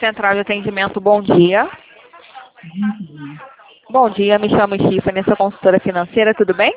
Central de Atendimento, bom dia. Bom dia, me chamo Stephanie, sou consultora financeira, tudo bem?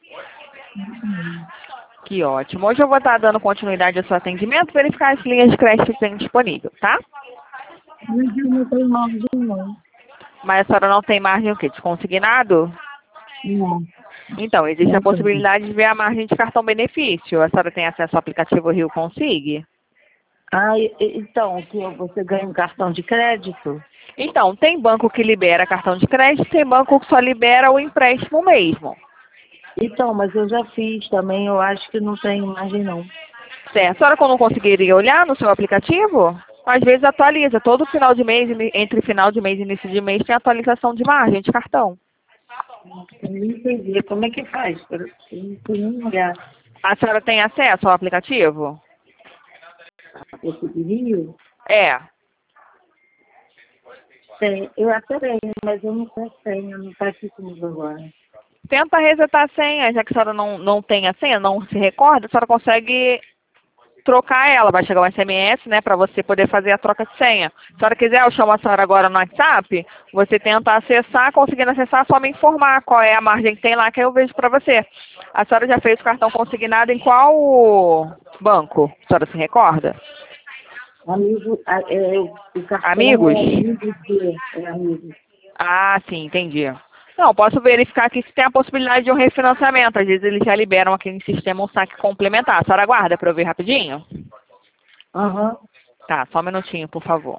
Que ótimo. Hoje eu vou estar dando continuidade ao seu atendimento, verificar as linhas de crédito que tem disponível, tá? Mas eu não tenho margem, não. Mas a senhora não tem margem o quê? De consignado? Não. Então, existe a Não tenho. possibilidade de ver a margem de cartão benefício. A senhora tem acesso ao aplicativo Rio Consig? Então, você ganha um cartão de crédito? Então, tem banco que libera cartão de crédito, tem banco que só libera o empréstimo mesmo. Então, mas eu já fiz também, eu acho que não tem margem, não. Certo. A senhora não conseguiria olhar no seu aplicativo? Às vezes atualiza. Todo final de mês, entre final de mês e início de mês, tem atualização de margem de cartão. Eu não entendi. Como é que faz? Eu não tenho nem olhar. A senhora tem acesso ao aplicativo? Esse de Rio? É. Tem. Eu até tenho, mas eu não tenho senha, não está aqui comigo agora. Tenta resetar a senha, já que a senhora não tem a senha, não se recorda, a senhora consegue trocar ela. Vai chegar um SMS, né, para você poder fazer a troca de senha. Se a senhora quiser, eu chamo a senhora agora no WhatsApp, você tenta acessar, conseguindo acessar, só me informar qual é a margem que tem lá, que eu vejo para você. A senhora já fez o cartão consignado em qual banco? A senhora se recorda? Amigo, o cartão Amigos? é amigo. Ah, sim, entendi. Não, posso verificar aqui se tem a possibilidade de um refinanciamento. Às vezes eles já liberam aqui no sistema um saque complementar. A senhora aguarda para eu ver rapidinho? Aham. Tá, só um minutinho, por favor.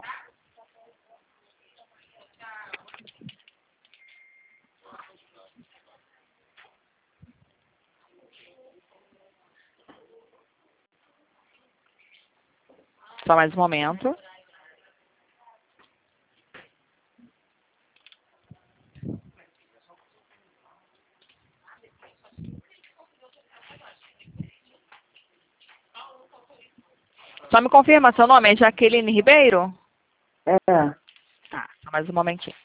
Só mais um momento. Só me confirma, seu nome é Jaqueline Ribeiro? É. Tá, só mais um momentinho.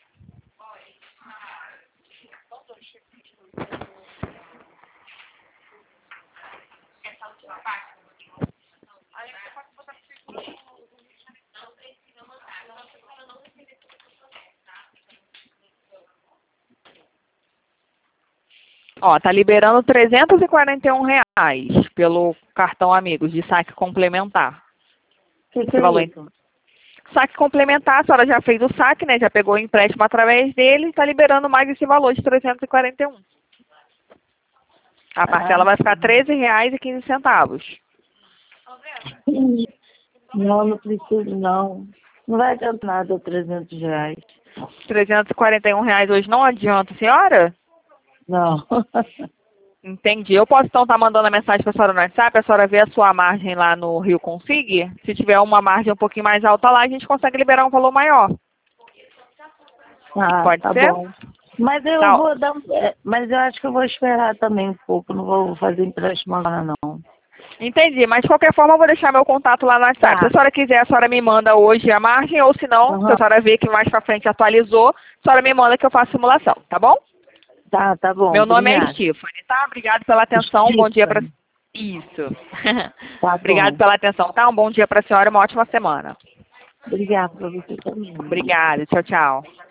Ó, tá liberando R$ 341 pelo cartão Amigos de saque complementar. Que Esse é valor. isso? Saque complementar, a senhora já fez o saque, né? Já pegou o empréstimo através dele e está liberando mais esse valor de 341. A parcela vai ficar R$ 13,15. Não, não preciso, não. Não vai adiantar nada, R$ 300. R$ 341 hoje não adianta, senhora? Não. Entendi. Eu posso então estar mandando a mensagem para a senhora no WhatsApp, a senhora vê a sua margem lá no Rio Consig. Se tiver uma margem um pouquinho mais alta lá, a gente consegue liberar um valor maior. Ah, Pode tá ser? bom. Mas eu Tá. vou dar. Mas eu acho que eu vou esperar também um pouco. Não vou fazer empréstimo agora, não. Entendi, mas de qualquer forma eu vou deixar meu contato lá no WhatsApp. Tá. Se a senhora quiser, a senhora me manda hoje a margem, ou se não, se a Aham. senhora vê que mais pra frente atualizou, a senhora me manda que eu faço simulação, tá bom? Tá bom. Meu nome é Obrigada. Stephanie, tá? Obrigado pela atenção, um bom dia pra... Isso. Tá Obrigado bom. pela atenção, tá? Um bom dia pra senhora e uma ótima semana. Obrigada pra você também. Obrigada, tchau, tchau.